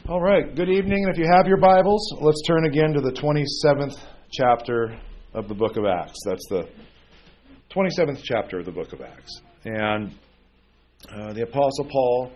All right, good evening. And if you have your Bibles, let's turn again to the 27th chapter of the book of Acts. That's the 27th chapter of the book of Acts. And the Apostle Paul,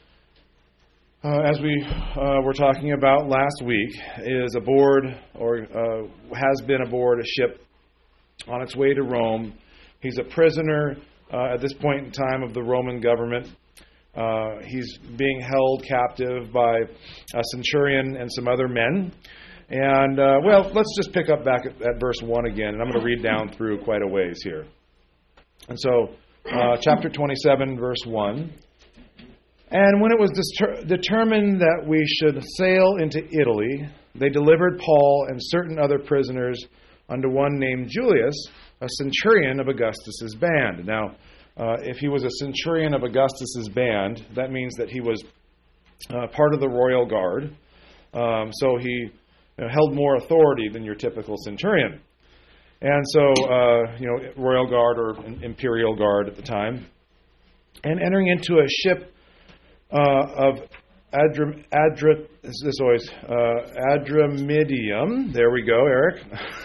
as we were talking about last week, is aboard or has been aboard a ship on its way to Rome. He's a prisoner at this point in time of the Roman government. He's being held captive by a centurion and some other men. And, let's just pick up back at verse 1 again. And I'm going to read down through quite a ways here. And so, chapter 27, verse 1. And when it was determined that we should sail into Italy, they delivered Paul and certain other prisoners unto one named Julius, a centurion of Augustus's band. Now, if he was a centurion of Augustus's band, that means that he was part of the royal guard. So he held more authority than your typical centurion. And so, royal guard or imperial guard at the time. And entering into a ship of Adramyttium. There we go, Eric.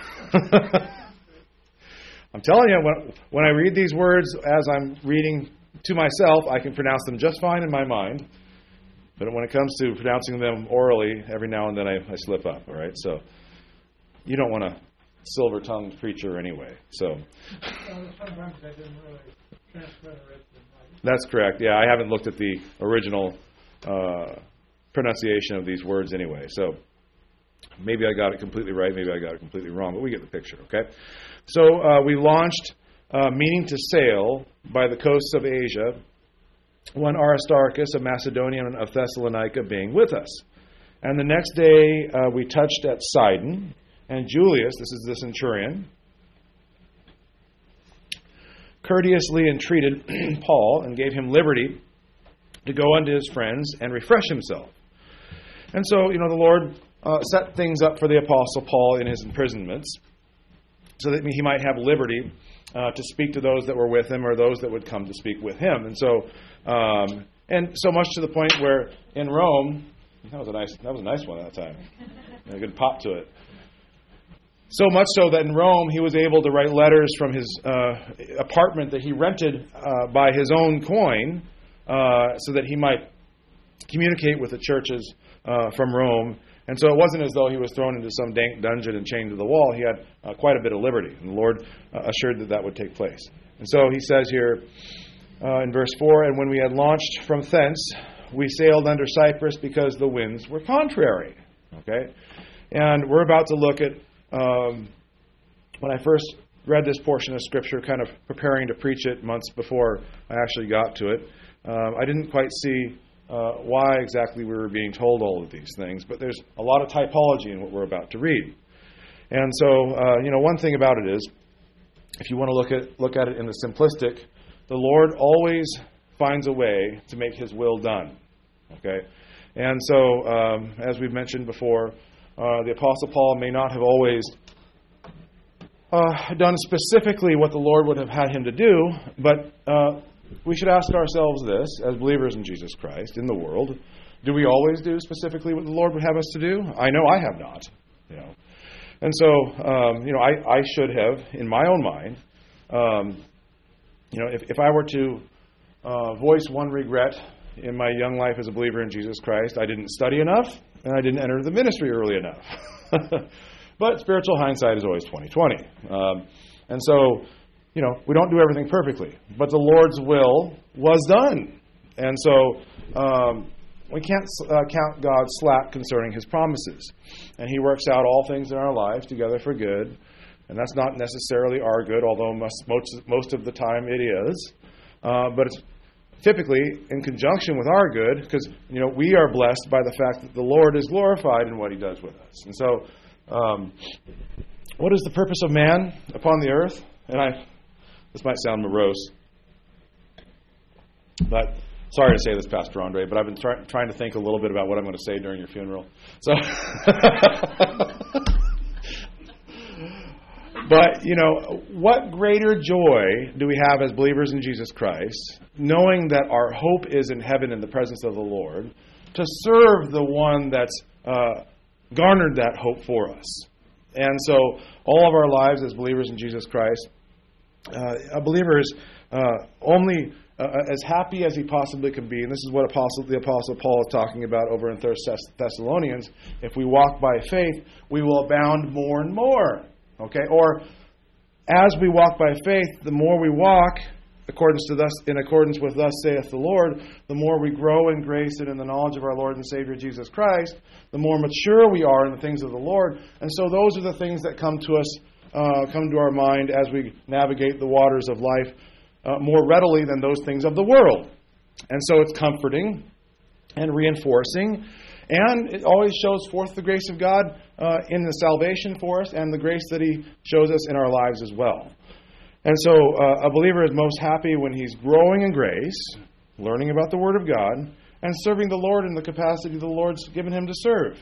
I'm telling you, when I read these words as I'm reading to myself, I can pronounce them just fine in my mind. But when it comes to pronouncing them orally, every now and then I slip up, all right? So you don't want a silver-tongued preacher anyway. So sometimes I didn't really transfer it. That's correct. Yeah, I haven't looked at the original pronunciation of these words anyway. So maybe I got it completely right, maybe I got it completely wrong, but we get the picture, okay? So we launched, meaning to sail, by the coasts of Asia, one Aristarchus, a Macedonian of Thessalonica, being with us. And the next day we touched at Sidon, and Julius, this is the centurion, courteously entreated Paul and gave him liberty to go unto his friends and refresh himself. And so, the Lord set things up for the Apostle Paul in his imprisonments so that he might have liberty to speak to those that were with him or those that would come to speak with him. And so much to the point where in Rome, that was a nice one that time. A good pop to it. So much so that in Rome he was able to write letters from his apartment that he rented by his own coin so that he might communicate with the churches from Rome. And so it wasn't as though he was thrown into some dank dungeon and chained to the wall. He had quite a bit of liberty, and the Lord assured that would take place. And so he says here in verse 4, and when we had launched from thence, we sailed under Cyprus because the winds were contrary. Okay? And we're about to look at, when I first read this portion of Scripture, kind of preparing to preach it months before I actually got to it, I didn't quite see why exactly we were being told all of these things, but there's a lot of typology in what we're about to read. And so, one thing about it is, if you want to look at it in the simplistic, the Lord always finds a way to make His will done. Okay, and so as we've mentioned before, the Apostle Paul may not have always done specifically what the Lord would have had him to do, but we should ask ourselves this, as believers in Jesus Christ, in the world, do we always do specifically what the Lord would have us to do? I know I have not. And so, I should have, in my own mind, if I were to voice one regret in my young life as a believer in Jesus Christ, I didn't study enough, and I didn't enter the ministry early enough. But spiritual hindsight is always 20/20. And so, we don't do everything perfectly, but the Lord's will was done. And so we can't count God slack concerning His promises. And He works out all things in our lives together for good. And that's not necessarily our good, although most of the time it is. But it's typically in conjunction with our good, because we are blessed by the fact that the Lord is glorified in what He does with us. And so, what is the purpose of man upon the earth? And this might sound morose, but sorry to say this, Pastor Andre, but I've been trying to think a little bit about what I'm going to say during your funeral. So, but what greater joy do we have as believers in Jesus Christ, knowing that our hope is in heaven in the presence of the Lord, to serve the one that's garnered that hope for us. And so all of our lives as believers in Jesus Christ, a believer is only as happy as he possibly can be. And this is what the Apostle Paul is talking about over in 1 Thessalonians. If we walk by faith, we will abound more and more. Okay? Or as we walk by faith, the more we walk in accordance with thus saith the Lord, the more we grow in grace and in the knowledge of our Lord and Savior Jesus Christ, the more mature we are in the things of the Lord. And so those are the things that come to us, come to our mind as we navigate the waters of life more readily than those things of the world. And so it's comforting and reinforcing, and it always shows forth the grace of God in the salvation for us and the grace that He shows us in our lives as well. And so a believer is most happy when he's growing in grace, learning about the Word of God, and serving the Lord in the capacity the Lord's given him to serve.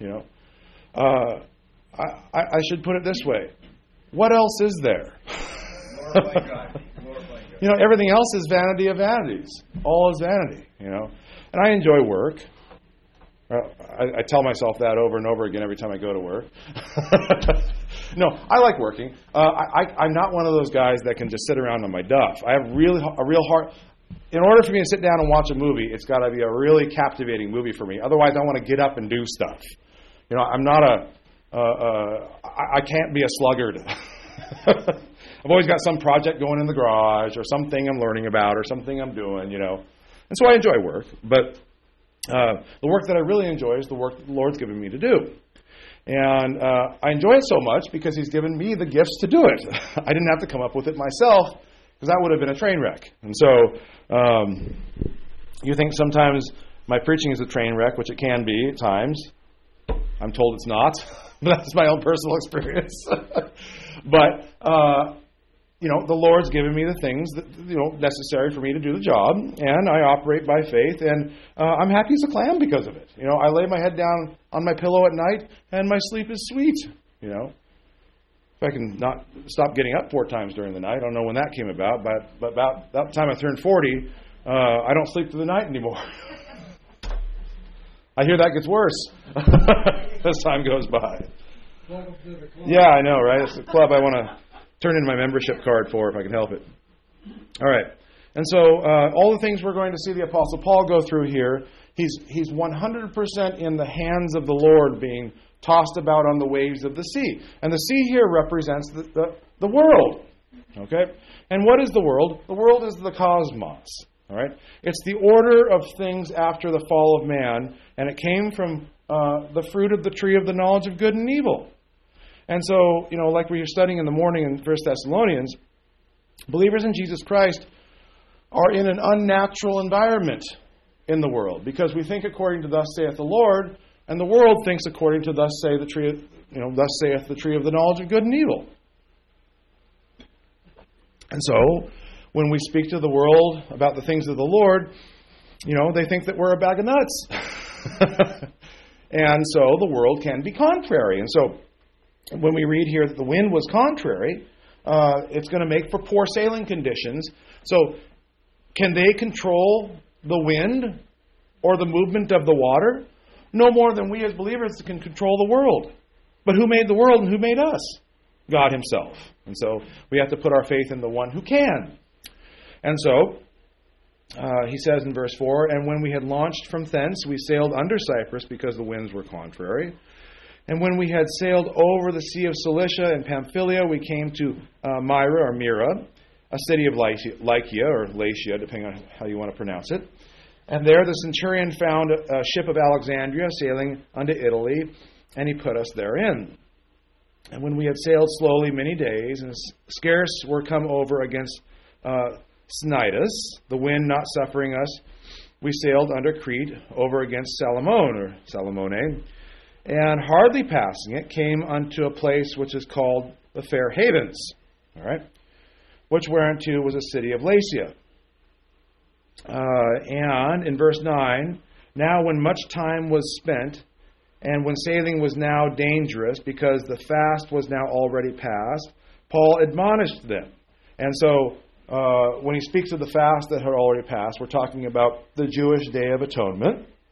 I should put it this way. What else is there? Glorifying God. Everything else is vanity of vanities. All is vanity, And I enjoy work. I tell myself that over and over again every time I go to work. No, I like working. I'm not one of those guys that can just sit around on my duff. I have a real hard... In order for me to sit down and watch a movie, it's got to be a really captivating movie for me. Otherwise, I want to get up and do stuff. I'm not I can't be a sluggard. I've always got some project going in the garage or something I'm learning about or something I'm doing, And so I enjoy work. But the work that I really enjoy is the work that the Lord's given me to do. And I enjoy it so much because He's given me the gifts to do it. I didn't have to come up with it myself because that would have been a train wreck. And so you think sometimes my preaching is a train wreck, which it can be at times. I'm told it's not, but that's my own personal experience. But the Lord's given me the things that necessary for me to do the job, and I operate by faith, and I'm happy as a clam because of it. I lay my head down on my pillow at night, and my sleep is sweet. If I can not stop getting up 4 times during the night, I don't know when that came about, but about that time I turned 40, I don't sleep through the night anymore. I hear that gets worse as time goes by. Yeah, I know, right? It's a club I want to turn in my membership card for if I can help it. All right. And so all the things we're going to see the Apostle Paul go through here, he's 100% in the hands of the Lord being tossed about on the waves of the sea. And the sea here represents the world. Okay? And what is the world? The world is the cosmos. All right? It's the order of things after the fall of man, and it came from the fruit of the tree of the knowledge of good and evil. And so, like we were studying in the morning in 1 Thessalonians, believers in Jesus Christ are in an unnatural environment in the world because we think according to thus saith the Lord, and the world thinks according to thus saith the tree of the knowledge of good and evil. And so, when we speak to the world about the things of the Lord, they think that we're a bag of nuts. And so the world can be contrary. And so when we read here that the wind was contrary, it's going to make for poor sailing conditions. So can they control the wind or the movement of the water? No more than we as believers can control the world. But who made the world and who made us? God Himself. And so we have to put our faith in the one who can. And so he says in verse 4, and when we had launched from thence, we sailed under Cyprus because the winds were contrary. And when we had sailed over the sea of Cilicia and Pamphylia, we came to Myra, a city of Lycia, or Latia, depending on how you want to pronounce it. And there the centurion found a ship of Alexandria sailing unto Italy, and he put us therein. And when we had sailed slowly many days, and scarce were come over against Cnidus, the wind not suffering us, we sailed under Crete over against Salmone, and hardly passing it, came unto a place which is called the Fair Havens, all right, which whereunto was a city of Lacia. And in verse 9, now when much time was spent, and when sailing was now dangerous, because the fast was now already past, Paul admonished them. And so, when he speaks of the fast that had already passed, we're talking about the Jewish Day of Atonement.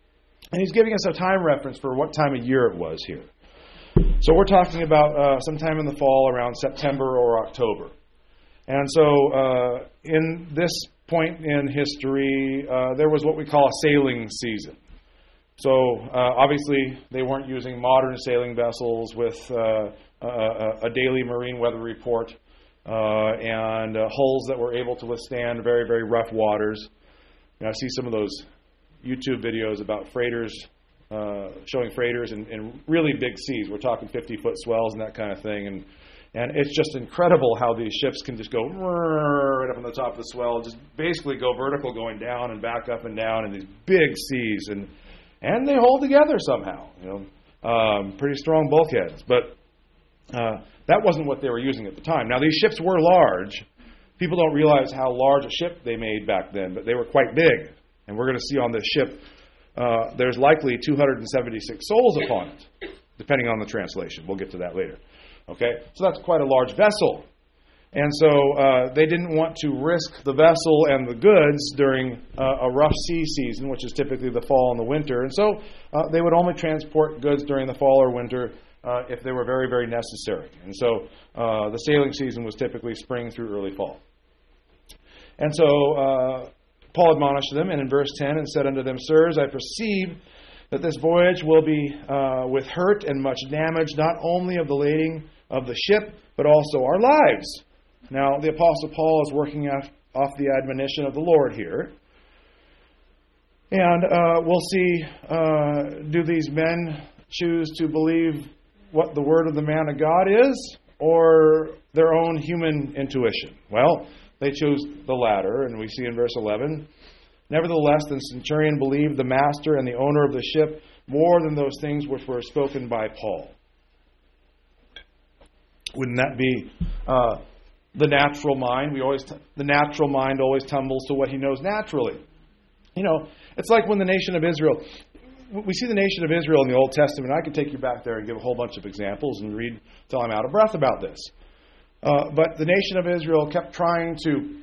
And he's giving us a time reference for what time of year it was here. So we're talking about sometime in the fall around September or October. And so in this point in history, there was what we call a sailing season. So obviously they weren't using modern sailing vessels with a daily marine weather report and hulls that were able to withstand very, very rough waters. I see some of those YouTube videos about freighters, showing freighters in really big seas. We're talking 50-foot swells and that kind of thing. And it's just incredible how these ships can just go right up on the top of the swell, just basically go vertical, going down and back up and down in these big seas. And they hold together somehow. Pretty strong bulkheads. But that wasn't what they were using at the time. Now, these ships were large. People don't realize how large a ship they made back then, but they were quite big. And we're going to see on this ship, there's likely 276 souls upon it, depending on the translation. We'll get to that later. Okay? So that's quite a large vessel. And so they didn't want to risk the vessel and the goods during a rough sea season, which is typically the fall and the winter. And so they would only transport goods during the fall or winter if they were very, very necessary. And so the sailing season was typically spring through early fall. And so Paul admonished them, and in verse 10, and said unto them, Sirs, I perceive that this voyage will be with hurt and much damage, not only of the lading of the ship, but also our lives. Now, the Apostle Paul is working off the admonition of the Lord here. And we'll see, do these men choose to believe what the word of the man of God is, or their own human intuition? Well, they chose the latter, and we see in verse 11, Nevertheless, the centurion believed the master and the owner of the ship more than those things which were spoken by Paul. Wouldn't that be the natural mind? The natural mind always tumbles to what he knows naturally. It's like when the nation of Israel, we see the nation of Israel in the Old Testament. I could take you back there and give a whole bunch of examples and read till I'm out of breath about this. But the nation of Israel kept trying to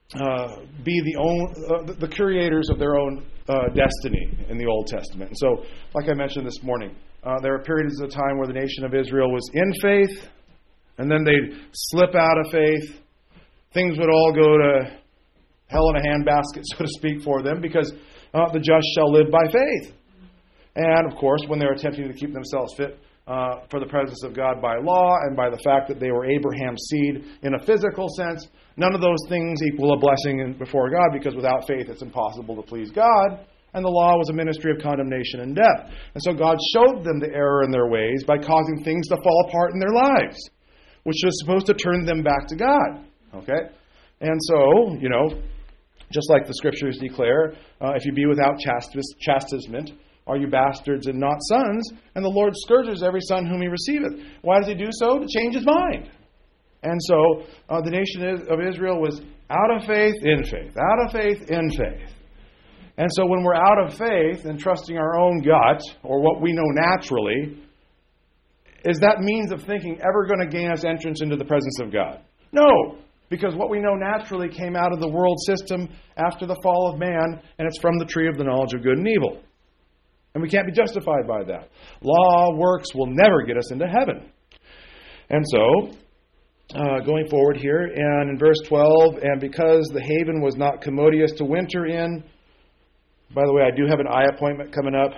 be the curators of their own destiny in the Old Testament. And so, like I mentioned this morning, there were periods of time where the nation of Israel was in faith, and then they'd slip out of faith. Things would all go to hell in a handbasket, so to speak, for them, because the just shall live by faith. And, of course, when they're attempting to keep themselves fit for the presence of God by law and by the fact that they were Abraham's seed in a physical sense, none of those things equal a blessing before God, because without faith it's impossible to please God, and the law was a ministry of condemnation and death. And so God showed them the error in their ways by causing things to fall apart in their lives, which was supposed to turn them back to God. Okay? And so, just like the Scriptures declare, if you be without chastisement, are you bastards and not sons? And the Lord scourges every son whom he receiveth. Why does he do so? To change his mind. And so the nation of Israel was out of faith, in faith. Out of faith, in faith. And so when we're out of faith and trusting our own gut, or what we know naturally, is that means of thinking ever going to gain us entrance into the presence of God? No. Because what we know naturally came out of the world system after the fall of man, and it's from the tree of the knowledge of good and evil. And we can't be justified by that. Law, works will never get us into heaven. And so, going forward here, and in verse 12, and because the haven was not commodious to winter in, by the way, I do have an eye appointment coming up.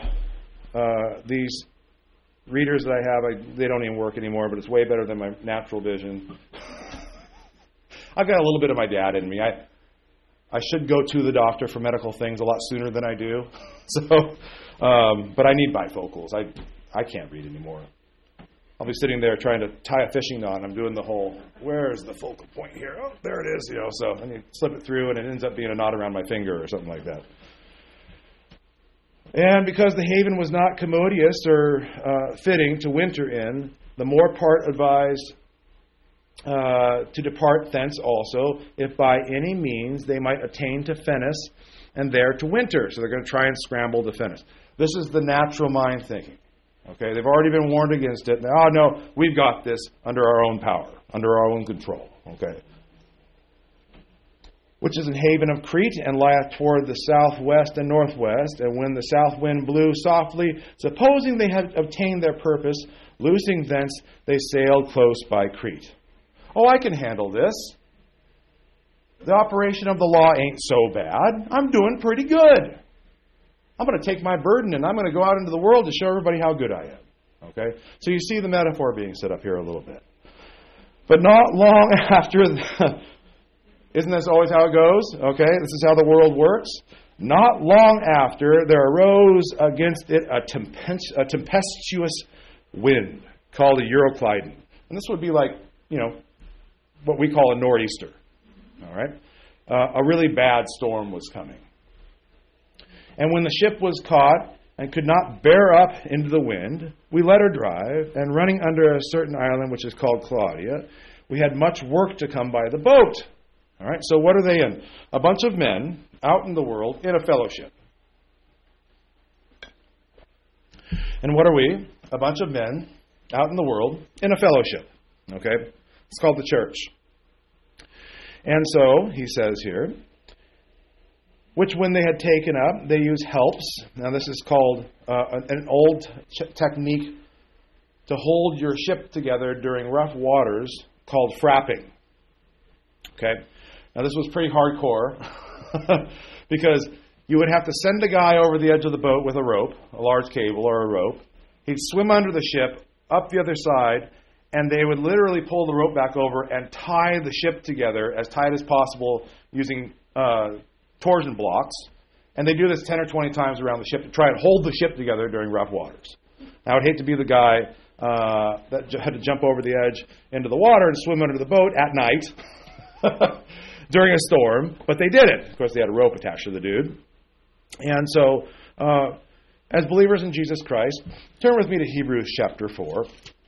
These readers that I have, they don't even work anymore, but it's way better than my natural vision. I've got a little bit of my dad in me. I should go to the doctor for medical things a lot sooner than I do. But I need bifocals. I can't read anymore. I'll be sitting there trying to tie a fishing knot, and I'm doing the whole, where's the focal point here? Oh, there it is. So I need to slip it through, and it ends up being a knot around my finger or something like that. And because the haven was not commodious or fitting to winter in, the more part advised to depart thence also, if by any means they might attain to Phenice, and there to winter. So they're going to try and scramble to Phenice. This is the natural mind thinking. Okay, they've already been warned against it. Now, no, we've got this under our own power, under our own control. Okay. which is an haven of Crete, and lieth toward the southwest and northwest. And when the south wind blew softly, supposing they had obtained their purpose, loosing thence, they sailed close by Crete. Oh, I can handle this. The operation of the law ain't so bad. I'm doing pretty good. I'm going to take my burden and I'm going to go out into the world to show everybody how good I am. Okay? So you see the metaphor being set up here a little bit. But not long after... Isn't this always how it goes? Okay, this is how the world works. Not long after, there arose against it a tempestuous wind called a Euroclydon. And this would be like, what we call a nor'easter. All right? A really bad storm was coming. And when the ship was caught and could not bear up into the wind, we let her drive, and running under a certain island which is called Claudia, we had much work to come by the boat. All right, so what are they in? A bunch of men out in the world in a fellowship. And what are we? A bunch of men out in the world in a fellowship. Okay? It's called the church. And so, he says here, which when they had taken up, they used helps. Now this is called an old technique to hold your ship together during rough waters called frapping. Okay? Now, this was pretty hardcore because you would have to send a guy over the edge of the boat with a rope, a large cable or a rope. He'd swim under the ship, up the other side, and they would literally pull the rope back over and tie the ship together as tight as possible using torsion blocks. And they do this 10 or 20 times around the ship to try and hold the ship together during rough waters. Now, I would hate to be the guy that had to jump over the edge into the water and swim under the boat at night during a storm, but they did it. Of course, they had a rope attached to the dude. And so, as believers in Jesus Christ, turn with me to Hebrews chapter 4.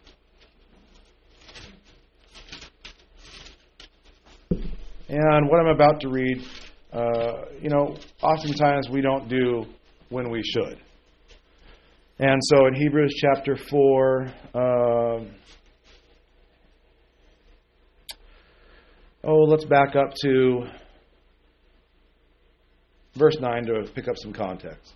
And what I'm about to read, oftentimes we don't do when we should. And so in Hebrews chapter 4, let's back up to verse 9 to pick up some context.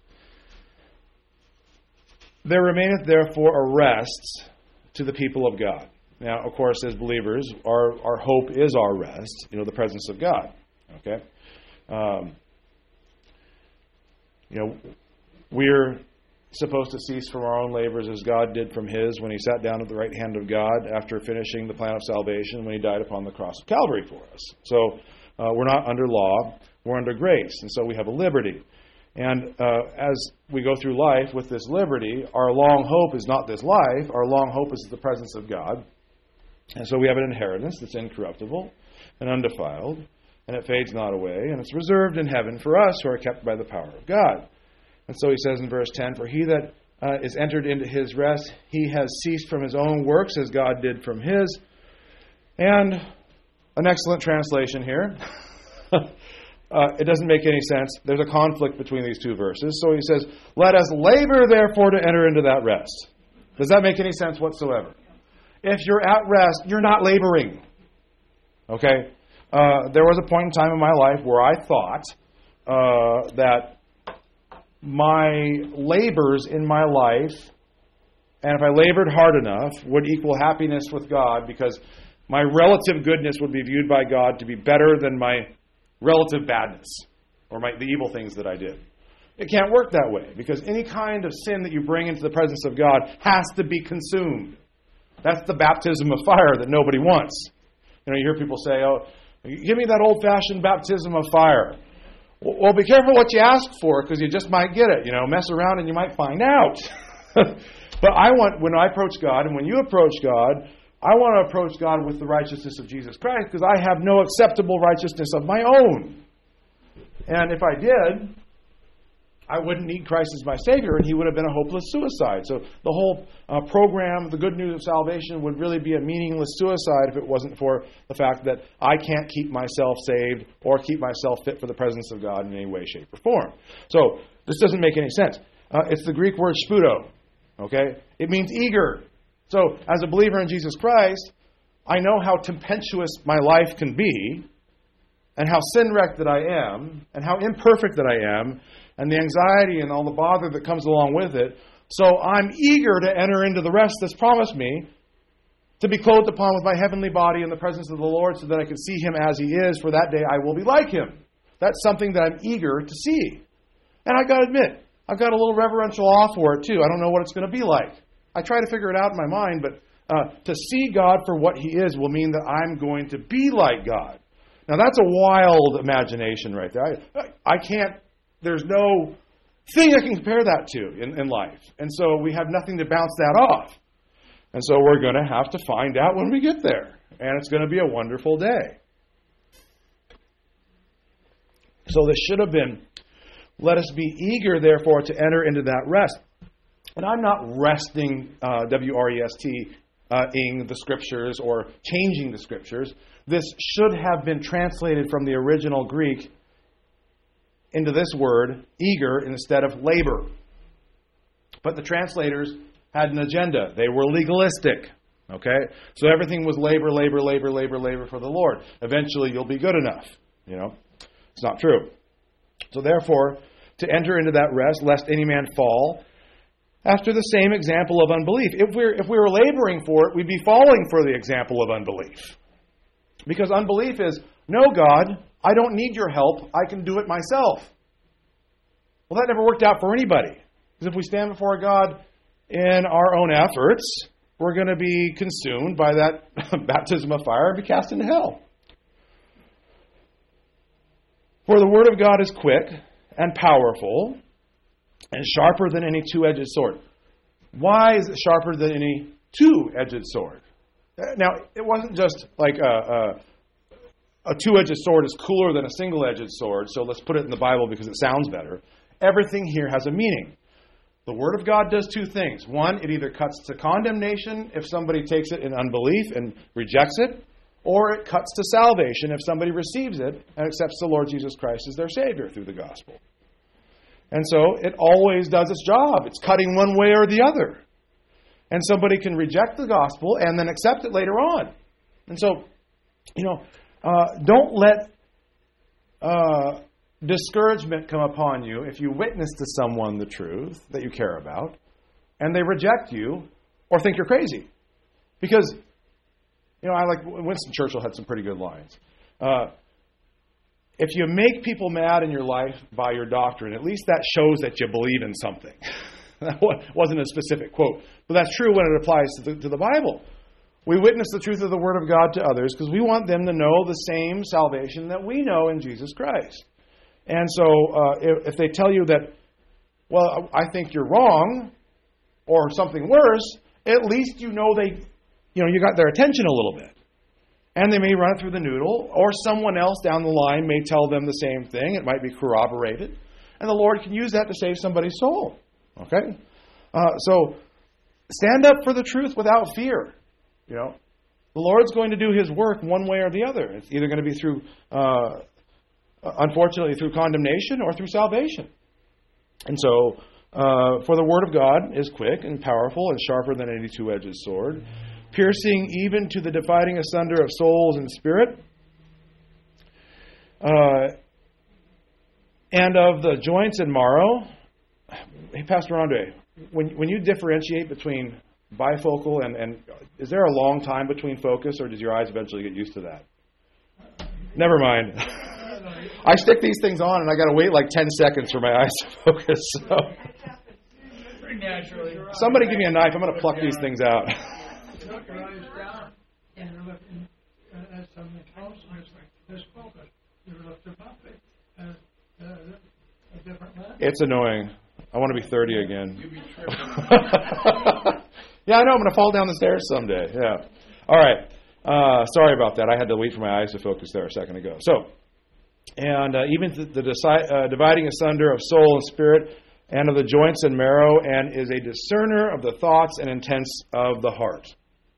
There remaineth therefore a rest to the people of God. Now, of course, as believers, our hope is our rest, the presence of God. Okay? We're supposed to cease from our own labors as God did from His when He sat down at the right hand of God after finishing the plan of salvation when He died upon the cross of Calvary for us. So we're not under law, we're under grace, and so we have a liberty. And as we go through life with this liberty, our long hope is not this life, our long hope is the presence of God. And so we have an inheritance that's incorruptible and undefiled, and it fades not away, and it's reserved in heaven for us who are kept by the power of God. And so he says in verse 10, for he that is entered into his rest, he has ceased from his own works as God did from his. And an excellent translation here. It doesn't make any sense. There's a conflict between these two verses. So he says, let us labor therefore to enter into that rest. Does that make any sense whatsoever? If you're at rest, you're not laboring. Okay? There was a point in time in my life where I thought that my labors in my life, and if I labored hard enough, would equal happiness with God, because my relative goodness would be viewed by God to be better than my relative badness or the evil things that I did. It can't work that way, because any kind of sin that you bring into the presence of God has to be consumed. That's the baptism of fire that nobody wants. You hear people say, give me that old-fashioned baptism of fire. Well, be careful what you ask for, because you just might get it. Mess around and you might find out. But when I approach God, and when you approach God, I want to approach God with the righteousness of Jesus Christ, because I have no acceptable righteousness of my own. And if I did, I wouldn't need Christ as my Savior, and He would have been a hopeless suicide. So the whole program, the good news of salvation, would really be a meaningless suicide if it wasn't for the fact that I can't keep myself saved or keep myself fit for the presence of God in any way, shape, or form. So this doesn't make any sense. It's the Greek word spudo. Okay? It means eager. So as a believer in Jesus Christ, I know how tempestuous my life can be, and how sin-wrecked that I am, and how imperfect that I am, and the anxiety and all the bother that comes along with it. So I'm eager to enter into the rest that's promised me, to be clothed upon with my heavenly body in the presence of the Lord, so that I can see Him as He is, for that day I will be like Him. That's something that I'm eager to see. And I got to admit, I've got a little reverential awe for it too. I don't know what it's going to be like. I try to figure it out in my mind, but to see God for what He is will mean that I'm going to be like God. Now that's a wild imagination right there. I can't, there's no thing I can compare that to in life. And so we have nothing to bounce that off. And so we're going to have to find out when we get there. And it's going to be a wonderful day. So this should have been, let us be eager, therefore, to enter into that rest. And I'm not resting, W-R-E-S-T-ing the Scriptures or changing the Scriptures. This should have been translated from the original Greek into this word, eager, instead of labor. But the translators had an agenda. They were legalistic. Okay? So everything was labor, labor, labor, labor, labor for the Lord. Eventually you'll be good enough. It's not true. So therefore, to enter into that rest, lest any man fall, after the same example of unbelief. If we were laboring for it, we'd be falling for the example of unbelief. Because unbelief is, no, God, I don't need your help. I can do it myself. Well, that never worked out for anybody. Because if we stand before God in our own efforts, we're going to be consumed by that baptism of fire and be cast into hell. For the word of God is quick and powerful and sharper than any two-edged sword. Why is it sharper than any two-edged sword? Now, it wasn't just like a two-edged sword is cooler than a single-edged sword, so let's put it in the Bible because it sounds better. Everything here has a meaning. The Word of God does two things. One, it either cuts to condemnation if somebody takes it in unbelief and rejects it, or it cuts to salvation if somebody receives it and accepts the Lord Jesus Christ as their Savior through the gospel. And so it always does its job. It's cutting one way or the other. And somebody can reject the gospel and then accept it later on. And so, don't let discouragement come upon you if you witness to someone the truth that you care about and they reject you or think you're crazy. Because, I like Winston Churchill had some pretty good lines. If you make people mad in your life by your doctrine, at least that shows that you believe in something. That wasn't a specific quote, but that's true when it applies to the Bible. We witness the truth of the Word of God to others because we want them to know the same salvation that we know in Jesus Christ. And so if they tell you that, well, I think you're wrong, or something worse, at least you got their attention a little bit. And they may run it through the noodle, or someone else down the line may tell them the same thing. It might be corroborated. And the Lord can use that to save somebody's soul. Okay? So stand up for the truth without fear. The Lord's going to do His work one way or the other. It's either going to be through, unfortunately, through condemnation or through salvation. And so, for the Word of God is quick and powerful and sharper than any two-edged sword, piercing even to the dividing asunder of souls and spirit, and of the joints and marrow. Hey, Pastor Andre, when you differentiate between bifocal and is there a long time between focus, or does your eyes eventually get used to that? Never mind. I stick these things on and I got to wait like 10 seconds for my eyes to focus. So. Somebody give me a knife. I'm going to pluck these things out. Look your eyes down and you're looking at something close and it's like this focus. You lift them up and a different lens. It's annoying. I want to be 30 again. You'd be tripping. Yeah, I know. I'm going to fall down the stairs someday. Yeah. All right. Sorry about that. I had to wait for my eyes to focus there a second ago. So, and even the dividing asunder of soul and spirit and of the joints and marrow, and is a discerner of the thoughts and intents of the heart.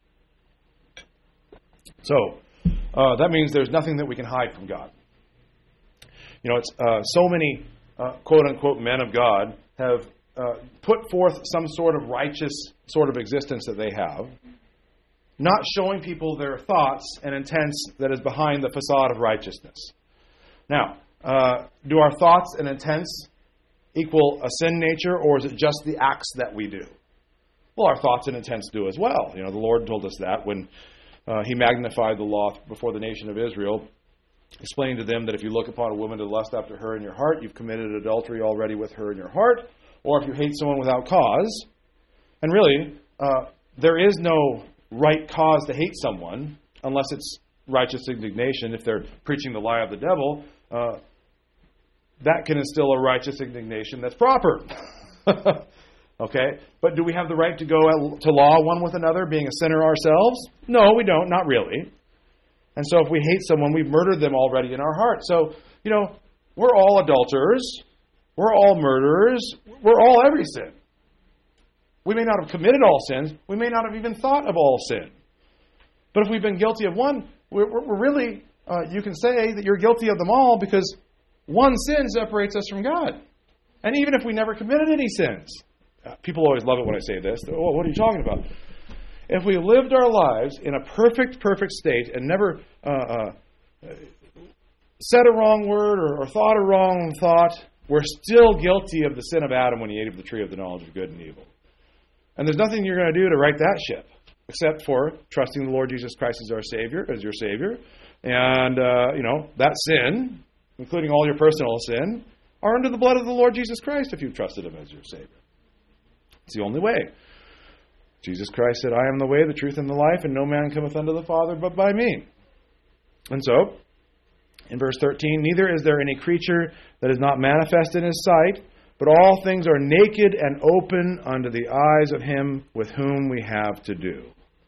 So, that means there's nothing that we can hide from God. It's so many quote-unquote men of God have put forth some sort of righteous sort of existence that they have, not showing people their thoughts and intents that is behind the facade of righteousness. Now, do our thoughts and intents equal a sin nature, or is it just the acts that we do? Well, our thoughts and intents do as well. The Lord told us that when He magnified the law before the nation of Israel, explaining to them that if you look upon a woman to lust after her in your heart, you've committed adultery already with her in your heart, or if you hate someone without cause. And really, there is no right cause to hate someone unless it's righteous indignation. If they're preaching the lie of the devil, that can instill a righteous indignation that's proper. Okay? But do we have the right to go to law one with another, being a sinner ourselves? No, we don't. Not really. And so if we hate someone, we've murdered them already in our heart. So, we're all adulterers. We're all murderers. We're all every sin. We may not have committed all sins. We may not have even thought of all sin. But if we've been guilty of one, we're really, you can say that you're guilty of them all because one sin separates us from God. And even if we never committed any sins. People always love it when I say this. Oh, what are you talking about? If we lived our lives in a perfect state and never said a wrong word or thought a wrong thought, we're still guilty of the sin of Adam when he ate of the tree of the knowledge of good and evil. And there's nothing you're going to do to right that ship except for trusting the Lord Jesus Christ as your Savior. And, that sin, including all your personal sin, are under the blood of the Lord Jesus Christ if you've trusted Him as your Savior. It's the only way. Jesus Christ said, I am the way, the truth, and the life, and no man cometh unto the Father but by me. And so, in verse 13, neither is there any creature that is not manifest in His sight, but all things are naked and open unto the eyes of Him with whom we have to do.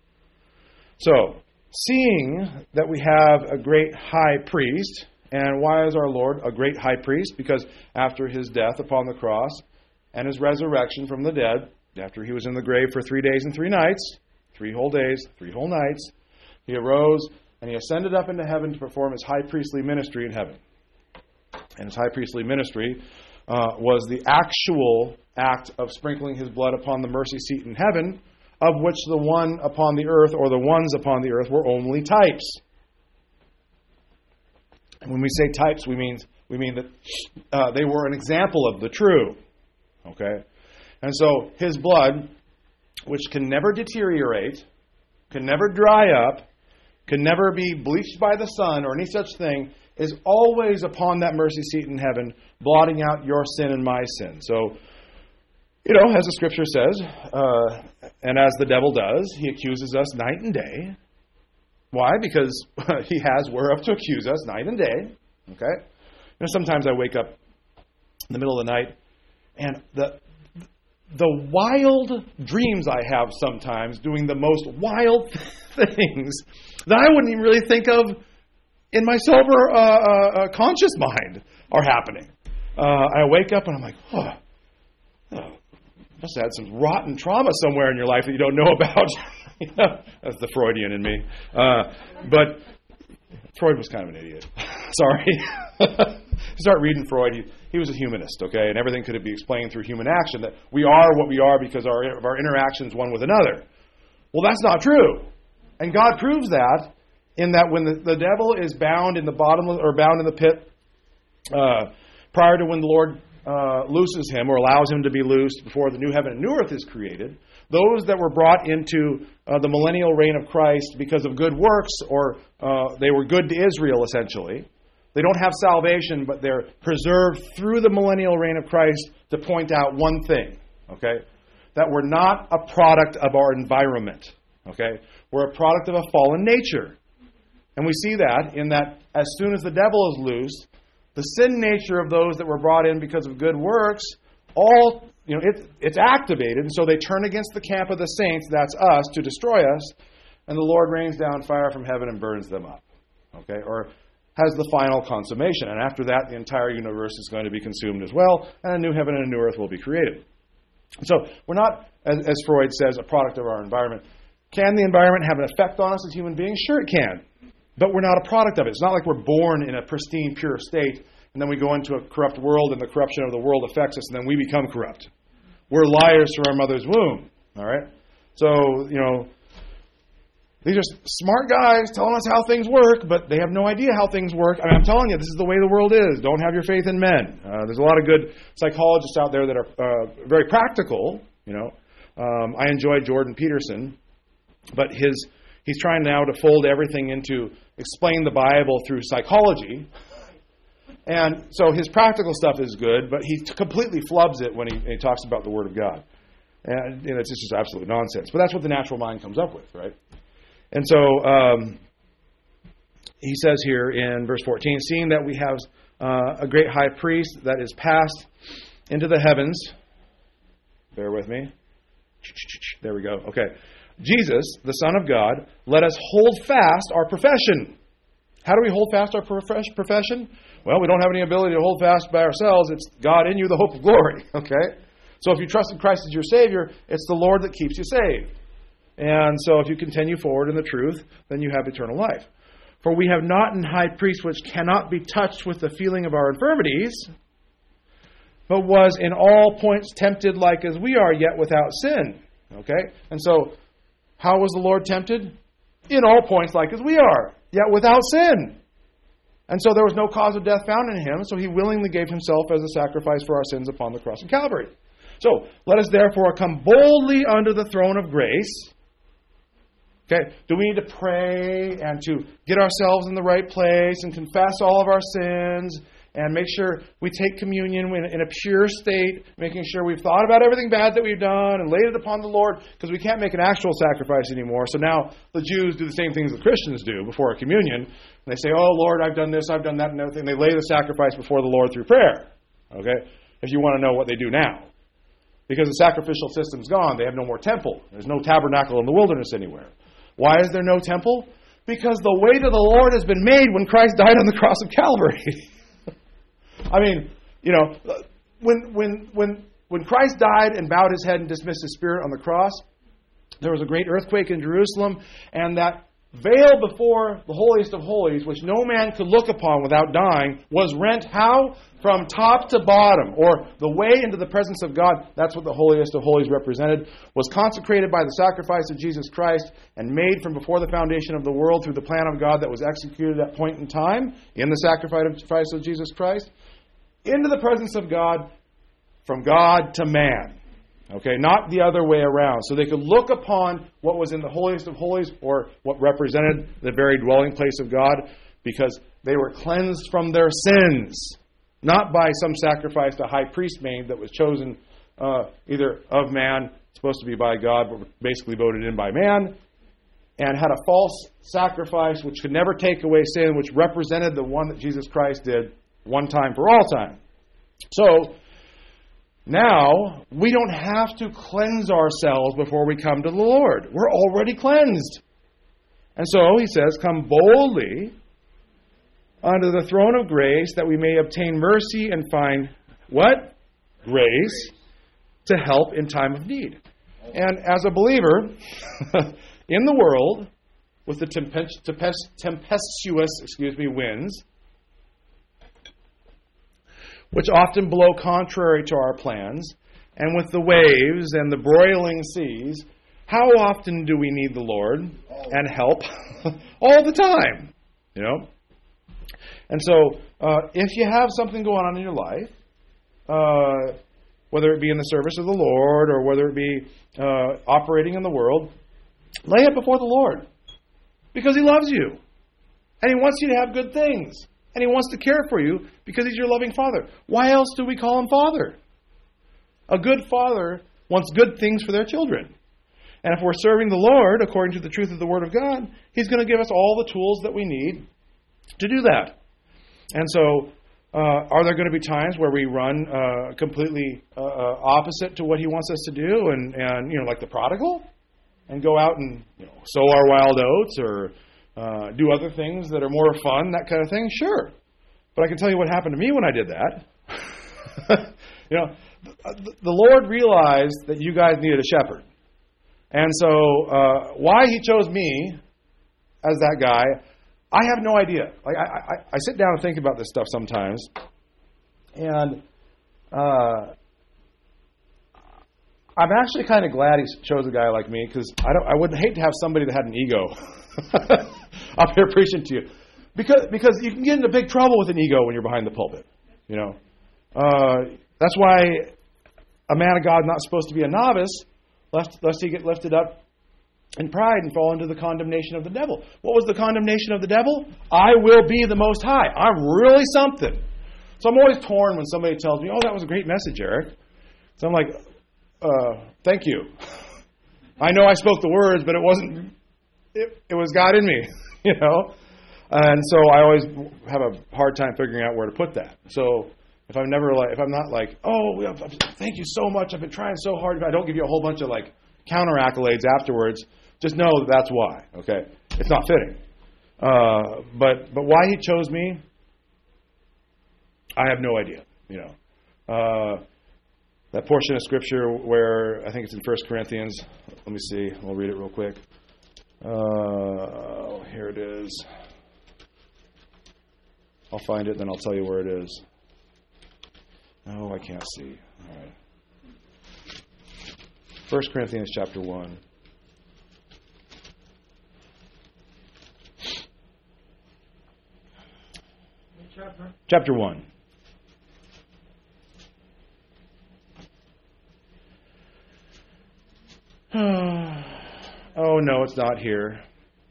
So, seeing that we have a great high priest, and why is our Lord a great high priest? Because after His death upon the cross and His resurrection from the dead, after He was in the grave for 3 days and 3 nights, 3 whole days, 3 whole nights, He arose and He ascended up into heaven to perform His high priestly ministry in heaven. And His high priestly ministry was the actual act of sprinkling His blood upon the mercy seat in heaven, of which the one upon the earth, or the ones upon the earth, were only types. And when we say types, we mean that they were an example of the true. Okay? And so His blood, which can never deteriorate, can never dry up, can never be bleached by the sun or any such thing, is always upon that mercy seat in heaven, blotting out your sin and my sin. So, as the Scripture says, and as the devil does, he accuses us night and day. Why? Because he has whereof to accuse us night and day. Okay? Sometimes I wake up in the middle of the night, and the wild dreams I have sometimes, doing the most wild things that I wouldn't even really think of in my sober, conscious mind are happening. I wake up and I'm like, must have had some rotten trauma somewhere in your life that you don't know about. That's the Freudian in me. But Freud was kind of an idiot. Sorry. Start reading Freud. He was a humanist, okay? And everything could be explained through human action, that we are what we are because of our interactions one with another. Well, that's not true. And God proves that in that when the devil is bound in the bottom or bound in the pit prior to when the Lord looses him or allows him to be loosed before the new heaven and new earth is created, those that were brought into the millennial reign of Christ because of good works, or they were good to Israel essentially, they don't have salvation, but they're preserved through the millennial reign of Christ to point out one thing, okay? That we're not a product of our environment, okay? We're a product of a fallen nature. And we see that in that as soon as the devil is loosed, the sin nature of those that were brought in because of good works, it's activated, and so they turn against the camp of the saints, that's us, to destroy us, and the Lord rains down fire from heaven and burns them up, okay? Or has the final consummation. And after that, the entire universe is going to be consumed as well, and a new heaven and a new earth will be created. So we're not, as Freud says, a product of our environment. Can the environment have an effect on us as human beings? Sure it can. But we're not a product of it. It's not like we're born in a pristine, pure state, and then we go into a corrupt world, and the corruption of the world affects us, and then we become corrupt. We're liars from our mother's womb. All right? So, These are smart guys telling us how things work, but they have no idea how things work. I mean, I'm telling you, this is the way the world is. Don't have your faith in men. There's a lot of good psychologists out there that are very practical. I enjoy Jordan Peterson, but he's trying now to fold everything into explain the Bible through psychology. And so his practical stuff is good, but he completely flubs it when he talks about the Word of God. And it's just absolute nonsense. But that's what the natural mind comes up with, right? And so he says here in verse 14, seeing that we have a great high priest that is passed into the heavens. Bear with me. There we go. Okay. Jesus, the Son of God, let us hold fast our profession. How do we hold fast our profession? Well, we don't have any ability to hold fast by ourselves. It's God in you, the hope of glory. Okay? So if you trust in Christ as your Savior, it's the Lord that keeps you saved. And so if you continue forward in the truth, then you have eternal life. For we have not an high priest which cannot be touched with the feeling of our infirmities, but was in all points tempted like as we are, yet without sin. Okay? And so, how was the Lord tempted? In all points like as we are, yet without sin. And so there was no cause of death found in him, so he willingly gave himself as a sacrifice for our sins upon the cross of Calvary. So, let us therefore come boldly under the throne of grace. Okay, do we need to pray and to get ourselves in the right place and confess all of our sins and make sure we take communion in a pure state, making sure we've thought about everything bad that we've done and laid it upon the Lord, because we can't make an actual sacrifice anymore. So now the Jews do the same things the Christians do before a communion. And they say, oh, Lord, I've done this, I've done that, and everything. They lay the sacrifice before the Lord through prayer. Okay, if you want to know what they do now. Because the sacrificial system's gone. They have no more temple. There's no tabernacle in the wilderness anywhere. Why is there no temple? Because the way to the Lord has been made when Christ died on the cross of Calvary. I mean, when Christ died and bowed his head and dismissed his spirit on the cross, there was a great earthquake in Jerusalem, and that veil before the holiest of holies, which no man could look upon without dying, was rent how? From top to bottom, or the way into the presence of God. That's what the holiest of holies represented, was consecrated by the sacrifice of Jesus Christ and made from before the foundation of the world through the plan of God that was executed at that point in time in the sacrifice of Jesus Christ, into the presence of God, from God to man. Okay, not the other way around. So they could look upon what was in the holiest of holies, or what represented the very dwelling place of God, because they were cleansed from their sins. Not by some sacrifice a high priest made that was chosen either of man, supposed to be by God, but basically voted in by man, and had a false sacrifice which could never take away sin, which represented the one that Jesus Christ did one time for all time. So, now, we don't have to cleanse ourselves before we come to the Lord. We're already cleansed. And so, he says, come boldly under the throne of grace that we may obtain mercy and find, what? Grace to help in time of need. And as a believer, in the world, with the tempestuous winds, which often blow contrary to our plans, and with the waves and the broiling seas, how often do we need the Lord and help? All the time, And so, if you have something going on in your life, whether it be in the service of the Lord or whether it be operating in the world, lay it before the Lord, because He loves you, and He wants you to have good things. And He wants to care for you because He's your loving Father. Why else do we call Him Father? A good father wants good things for their children. And if we're serving the Lord according to the truth of the Word of God, He's going to give us all the tools that we need to do that. And so, are there going to be times where we run completely opposite to what He wants us to do, and like the prodigal, and go out and sow our wild oats, or do other things that are more fun, that kind of thing? Sure. But I can tell you what happened to me when I did that. The Lord realized that you guys needed a shepherd. And so why He chose me as that guy, I have no idea. Like I sit down and think about this stuff sometimes. And I'm actually kind of glad he chose a guy like me, because I would hate to have somebody that had an ego up here preaching to you, because you can get into big trouble with an ego when you're behind the pulpit. You know, that's why a man of God is not supposed to be a novice, lest he get lifted up in pride and fall into the condemnation of the devil. What was the condemnation of the devil? I will be the Most High. I'm really something. So I'm always torn when somebody tells me, "Oh, that was a great message, Eric." So I'm like, thank you. I know I spoke the words, but it wasn't. It was God in me, you know. And so I always have a hard time figuring out where to put that. So if I'm not like, "Oh, thank you so much. I've been trying so hard," if I don't give you a whole bunch of like counter accolades afterwards, just know that's why. Okay, it's not fitting. But why he chose me, I have no idea. You know, that portion of Scripture where I think it's in 1 Corinthians. Let me see. I'll read it real quick. Here it is. I'll find it, then I'll tell you where it is. Oh, I can't see. All right. 1 Corinthians chapter 1. Chapter 1. Oh, no, it's not here.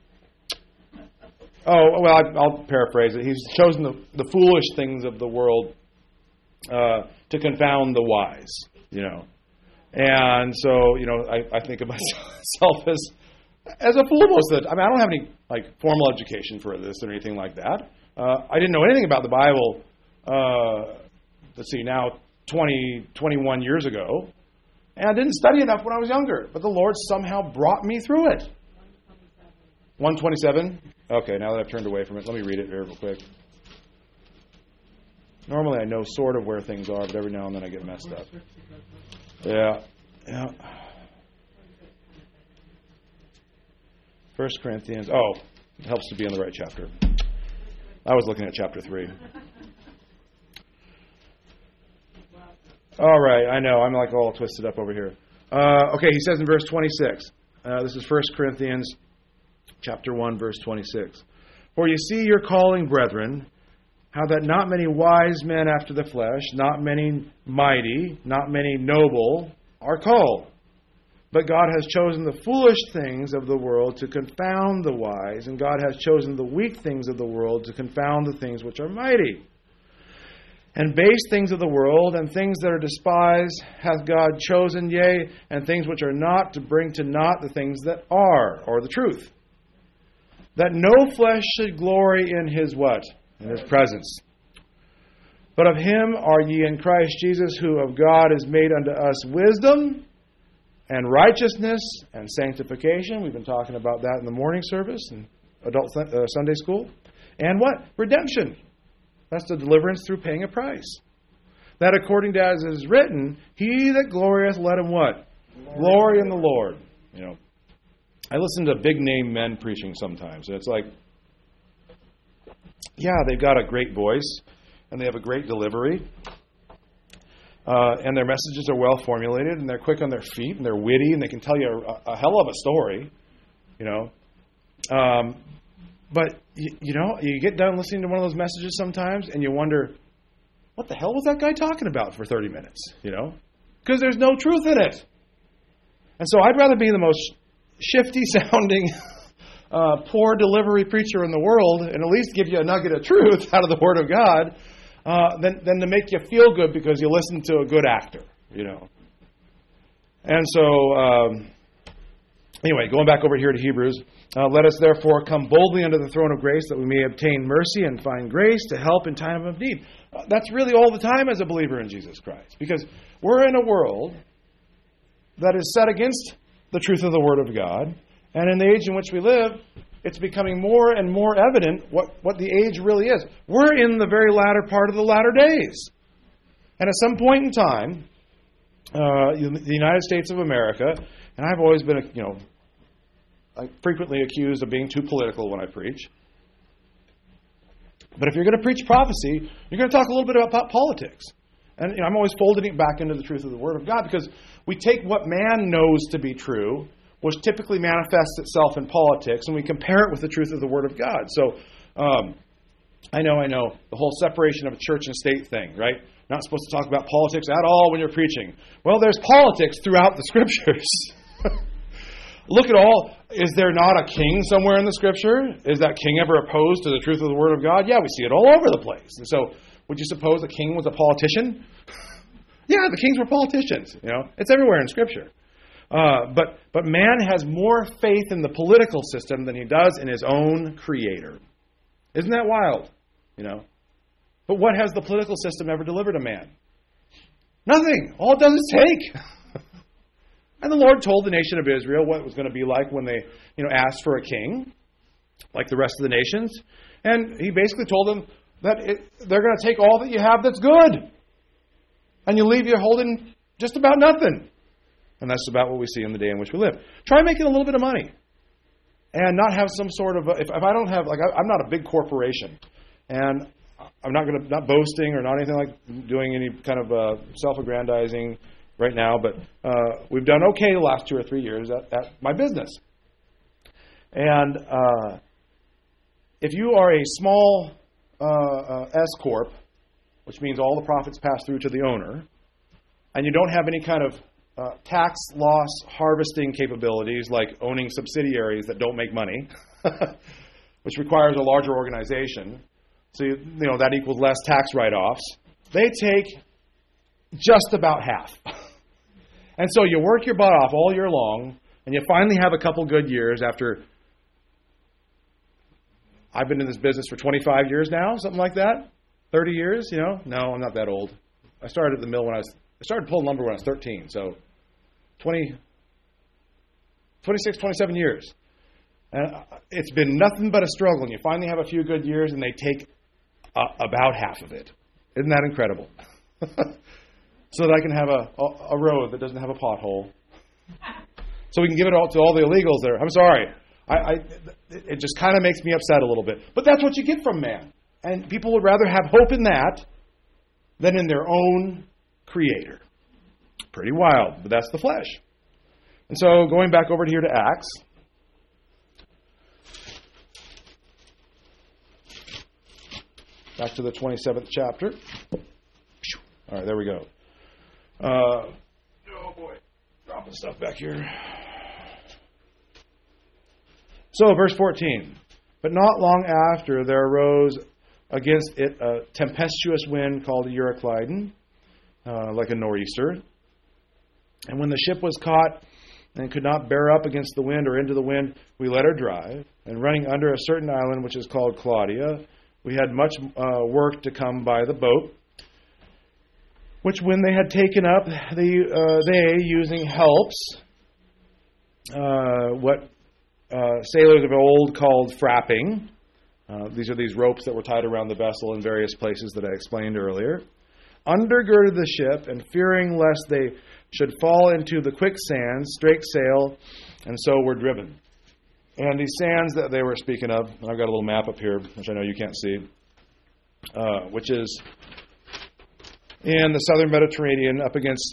Oh, well, I'll paraphrase it. He's chosen the foolish things of the world to confound the wise, you know. And so, you know, I think of myself as a fool most of the time. I mean, I don't have any like formal education for this or anything like that. I didn't know anything about the Bible, let's see, now 21 years ago. And I didn't study enough when I was younger. But the Lord somehow brought me through it. 127? Okay, now that I've turned away from it, let me read it here real quick. Normally I know sort of where things are, but every now and then I get messed up. Yeah. 1 Corinthians. Oh, it helps to be in the right chapter. I was looking at chapter 3. All right, I know. I'm like all twisted up over here. Okay, he says in verse 26. This is 1 Corinthians chapter 1, verse 26. For you see your calling, brethren, how that not many wise men after the flesh, not many mighty, not many noble are called. But God has chosen the foolish things of the world to confound the wise, and God has chosen the weak things of the world to confound the things which are mighty. And base things of the world, and things that are despised, hath God chosen, yea, and things which are not, to bring to naught the things that are, or the truth. That no flesh should glory in his what? In his presence. But of him are ye in Christ Jesus, who of God is made unto us wisdom, and righteousness, and sanctification. We've been talking about that in the morning service, and adult Sunday school. And what? Redemption. That's the deliverance through paying a price. That according to as is written, he that glorieth, let him what? Glory in the Lord. You know, I listen to big name men preaching sometimes. And it's like, yeah, they've got a great voice, and they have a great delivery. And their messages are well formulated, and they're quick on their feet, and they're witty, and they can tell you a hell of a story. You know. But, you know, you get done listening to one of those messages sometimes, and you wonder, what the hell was that guy talking about for 30 minutes? You know? Because there's no truth in it. And so I'd rather be the most shifty-sounding, poor delivery preacher in the world, and at least give you a nugget of truth out of the Word of God, than to make you feel good because you listen to a good actor, you know. And so, anyway, going back over here to Hebrews, let us therefore come boldly unto the throne of grace that we may obtain mercy and find grace to help in time of need. That's really all the time as a believer in Jesus Christ. Because we're in a world that is set against the truth of the Word of God. And in the age in which we live, it's becoming more and more evident what the age really is. We're in the very latter part of the latter days. And at some point in time, the United States of America, and I've always been, I'm frequently accused of being too political when I preach. But if you're going to preach prophecy, you're going to talk a little bit about politics. And I'm always folding it back into the truth of the Word of God, because we take what man knows to be true, which typically manifests itself in politics, and we compare it with the truth of the Word of God. So, I know, the whole separation of church and state thing, right? Not supposed to talk about politics at all when you're preaching. Well, there's politics throughout the Scriptures. Look at all. Is there not a king somewhere in the Scripture? Is that king ever opposed to the truth of the Word of God? Yeah, we see it all over the place. And so, would you suppose a king was a politician? Yeah, the kings were politicians. It's everywhere in Scripture. But man has more faith in the political system than he does in his own Creator. Isn't that wild? But what has the political system ever delivered to man? Nothing. All it does is take. And the Lord told the nation of Israel what it was going to be like when they, asked for a king, like the rest of the nations. And He basically told them that they're going to take all that you have that's good, and you leave you holding just about nothing. And that's about what we see in the day in which we live. Try making a little bit of money, and not have some sort of if I don't have I'm not a big corporation, and I'm not boasting or not anything like doing any kind of self-aggrandizing right now, but we've done okay the last 2 or 3 years at my business. And if you are a small S corp, which means all the profits pass through to the owner, and you don't have any kind of tax loss harvesting capabilities like owning subsidiaries that don't make money, which requires a larger organization. So that equals less tax write-offs. They take just about half. And so you work your butt off all year long, and you finally have a couple good years after, I've been in this business for 25 years now, something like that. 30 years, No, I'm not that old. I started at the mill I started pulling lumber when I was 13, so 26, 27 years. And it's been nothing but a struggle, and you finally have a few good years, and they take about half of it. Isn't that incredible? So that I can have a road that doesn't have a pothole. So we can give it all to all the illegals there. I'm sorry. It just kind of makes me upset a little bit. But that's what you get from man. And people would rather have hope in that than in their own Creator. Pretty wild, but that's the flesh. And so going back over here to Acts. Back to the 27th chapter. All right, there we go. Oh boy, dropping stuff back here. So, verse 14. But not long after there arose against it a tempestuous wind called a Euroclydon, like a nor'easter. And when the ship was caught and could not bear up against the wind or into the wind, we let her drive. And running under a certain island which is called Claudia, we had much work to come by the boat, which when they had taken up, they using helps, what sailors of old called frapping. These are these ropes that were tied around the vessel in various places that I explained earlier. Undergirded the ship, and fearing lest they should fall into the quicksand, strake sail, and so were driven. And these sands that they were speaking of, I've got a little map up here, which I know you can't see, which is in the southern Mediterranean up against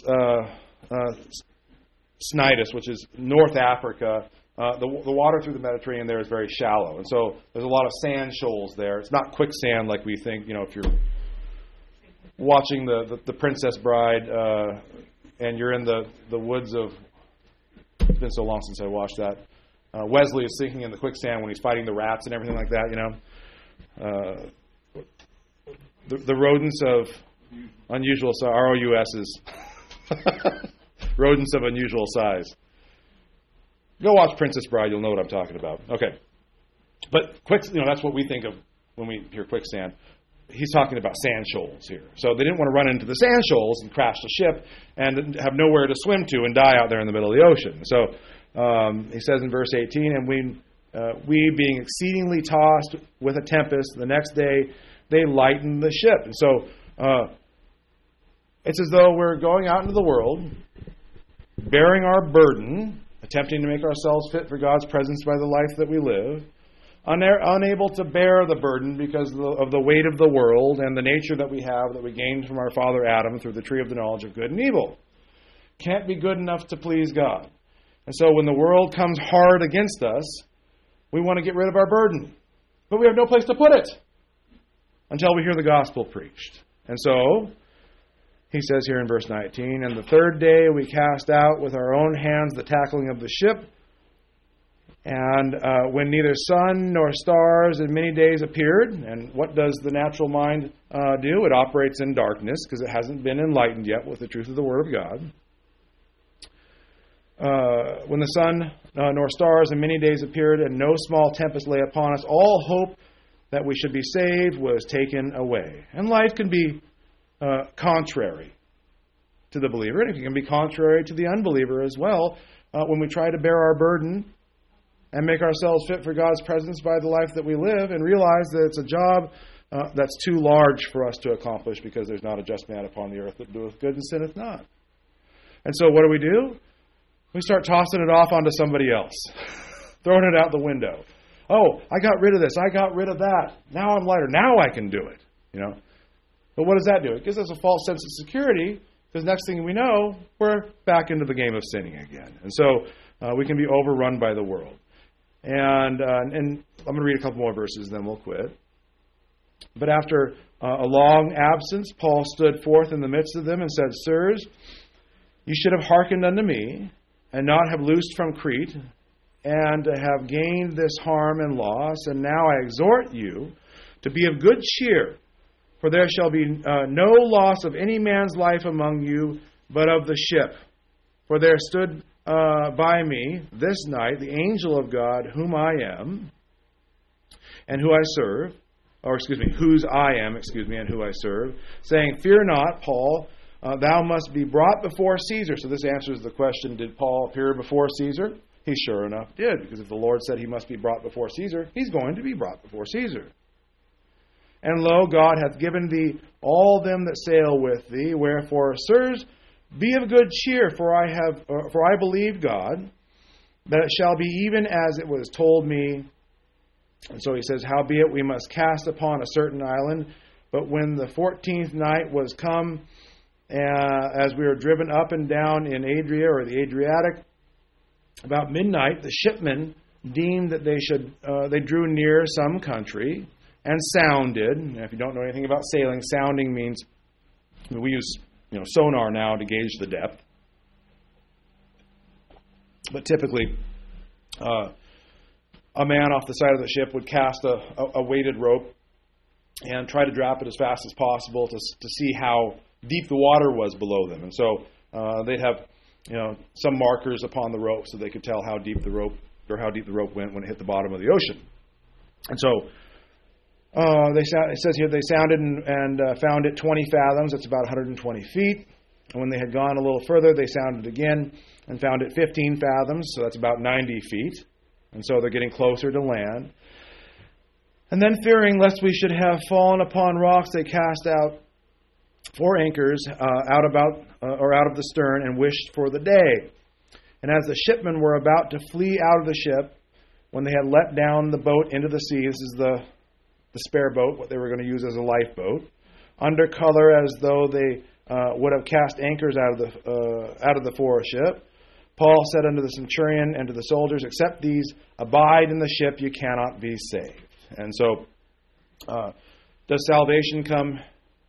Cnidus, which is North Africa. The water through the Mediterranean there is very shallow. And so there's a lot of sand shoals there. It's not quicksand like we think, if you're watching the Princess Bride and you're in the woods of... It's been so long since I watched that. Wesley is sinking in the quicksand when he's fighting the rats and everything like that, The rodents of unusual size, ROUSs. Rodents of unusual size. Go watch Princess Bride, you'll know what I'm talking about. Okay. But that's what we think of when we hear quicksand. He's talking about sand shoals here. So they didn't want to run into the sand shoals and crash the ship and have nowhere to swim to and die out there in the middle of the ocean. So he says in verse 18, and we being exceedingly tossed with a tempest, the next day they lightened the ship. And so it's as though we're going out into the world, bearing our burden, attempting to make ourselves fit for God's presence by the life that we live. unable to bear the burden because of the weight of the world and the nature that we have that we gained from our father Adam through the tree of the knowledge of good and evil. Can't be good enough to please God. And so when the world comes hard against us, we want to get rid of our burden. But we have no place to put it until we hear the gospel preached. And so, he says here in verse 19, "And the third day we cast out with our own hands the tackling of the ship. And when neither sun nor stars in many days appeared," and what does the natural mind do? It operates in darkness because it hasn't been enlightened yet with the truth of the Word of God. "When the sun nor stars in many days appeared, and no small tempest lay upon us, all hope that we should be saved was taken away." And life can be contrary to the believer, and it can be contrary to the unbeliever as well when we try to bear our burden and make ourselves fit for God's presence by the life that we live, and realize that it's a job that's too large for us to accomplish because there's not a just man upon the earth that doeth good and sinneth not. And so what do? We start tossing it off onto somebody else, throwing it out the window. Oh, I got rid of this. I got rid of that. Now I'm lighter. Now I can do it. But what does that do? It gives us a false sense of security, because next thing we know, we're back into the game of sinning again. And so we can be overrun by the world. And I'm going to read a couple more verses, then we'll quit. "But after a long absence, Paul stood forth in the midst of them and said, 'Sirs, you should have hearkened unto me, and not have loosed from Crete, and have gained this harm and loss. And now I exhort you to be of good cheer, for there shall be no loss of any man's life among you, but of the ship. For there stood by me this night the angel of God, whom I am, and who I serve,'" whose I am, and who I serve, "saying, 'Fear not, Paul, thou must be brought before Caesar.'" So this answers the question, did Paul appear before Caesar? He sure enough did, because if the Lord said he must be brought before Caesar, he's going to be brought before Caesar. "And lo, God hath given thee all them that sail with thee. Wherefore, sirs, be of good cheer, for I believe God, that it shall be even as it was told me." And so he says, "Howbeit we must cast upon a certain island. But when the 14th night was come, as we were driven up and down in Adria," or the Adriatic, "about midnight, the shipmen deemed that they drew near some country, and sounded." And if you don't know anything about sailing, sounding means, we use sonar now to gauge the depth. But typically, a man off the side of the ship would cast a weighted rope and try to drop it as fast as possible to see how deep the water was below them. And so they'd have some markers upon the rope so they could tell how deep the rope went when it hit the bottom of the ocean. And so it says here they sounded and found it 20 fathoms. That's about 120 feet. And when they had gone a little further, they sounded again and found it 15 fathoms. So that's about 90 feet. And so they're getting closer to land. "And then, fearing lest we should have fallen upon rocks, they cast out 4 anchors out of the stern, and wished for the day. And as the shipmen were about to flee out of the ship, when they had let down the boat into the sea," this is the spare boat, what they were going to use as a lifeboat, "under color as though they would have cast anchors out of the foreship, Paul said unto the centurion and to the soldiers, 'Except these abide in the ship, you cannot be saved.'" And so, does salvation come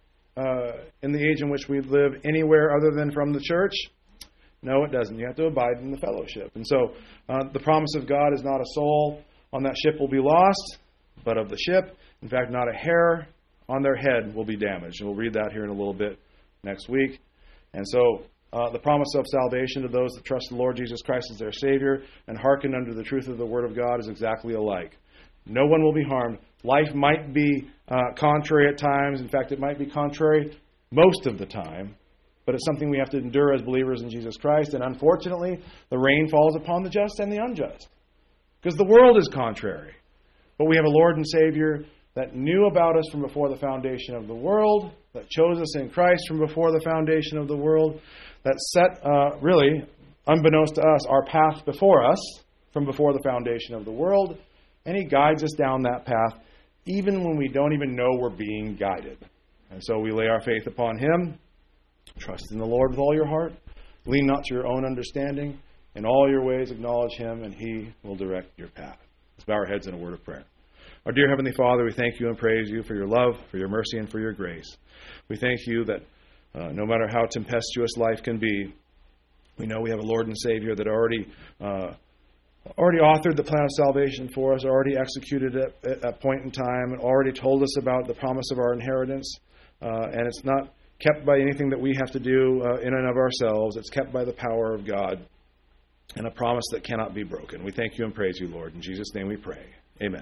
in the age in which we live anywhere other than from the church? No, it doesn't. You have to abide in the fellowship. And so, the promise of God is not a soul on that ship will be lost, but of the ship. In fact, not a hair on their head will be damaged. And we'll read that here in a little bit next week. And so, the promise of salvation to those that trust the Lord Jesus Christ as their Savior and hearken unto the truth of the Word of God is exactly alike. No one will be harmed. Life might be contrary at times. In fact, it might be contrary most of the time. But it's something we have to endure as believers in Jesus Christ. And unfortunately, the rain falls upon the just and the unjust. Because the world is contrary. But we have a Lord and Savior that knew about us from before the foundation of the world, that chose us in Christ from before the foundation of the world, that set, really, unbeknownst to us, our path before us from before the foundation of the world, And He guides us down that path even when we don't even know we're being guided. And so we lay our faith upon Him. Trust in the Lord with all your heart. Lean not to your own understanding. In all your ways acknowledge Him, and He will direct your path. Let's bow our heads in a word of prayer. Our dear Heavenly Father, we thank You and praise You for Your love, for Your mercy, and for Your grace. We thank You that no matter how tempestuous life can be, we know we have a Lord and Savior that already authored the plan of salvation for us, already executed it at a point in time, and already told us about the promise of our inheritance. And it's not kept by anything that we have to do in and of ourselves. It's kept by the power of God and a promise that cannot be broken. We thank You and praise You, Lord. In Jesus' name we pray. Amen.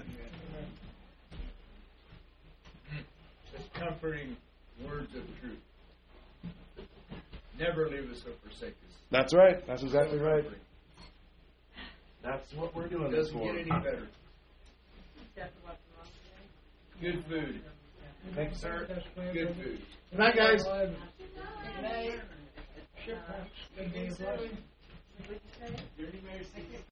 Just comforting words of truth. Never leave us or forsake us. That's right. That's exactly right. Comforting. That's what we're doing It this doesn't for. get any better. Good food. Thank you, sir. Good food. Good night, guys. Shipwrecks, they gave us.